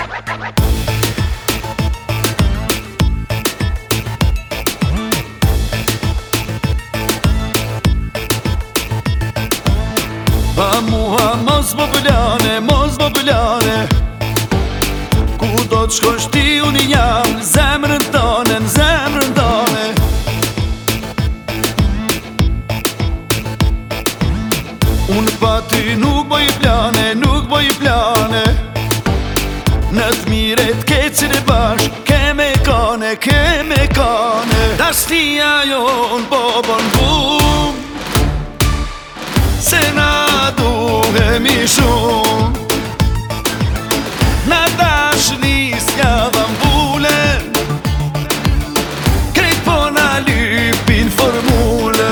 Pa mua mos më pëllane Ku do të shkosh ti unë i jam Në zemrën tane Unë pa ty nuk bëj plane Në të miret keqën e bashk Keme kane Dashnia jonë po bën bum Se na duhemi shumë Na dashnis ja dham bulen Krejt po na lypin formule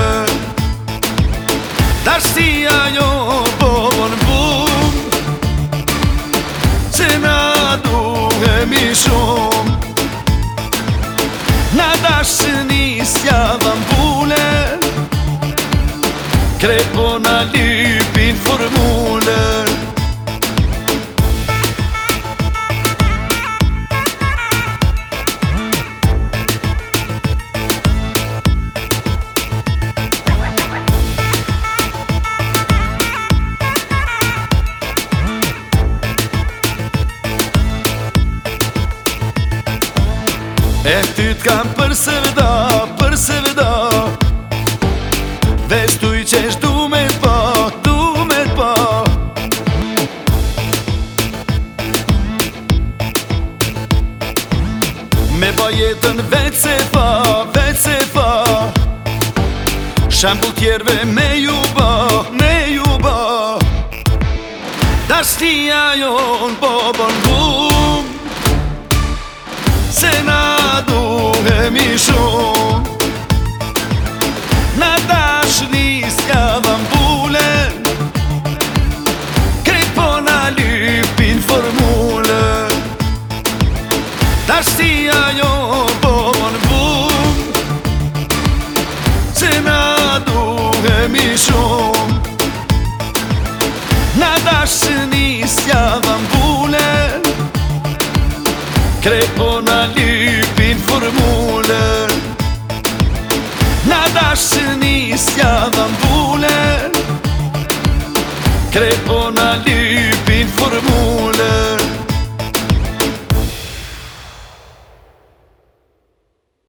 Dashnia jo po bën bum Se na duhemi shumë Na dashnis ja dham bulen Krejt po na lypin formule E ty t'kam për se vëda Veç tu i qesh du me t'pa Me ba jetën veç se fa Shembull tjerve me ju ba Dashnia jon po bën bum Se na duhemi shumë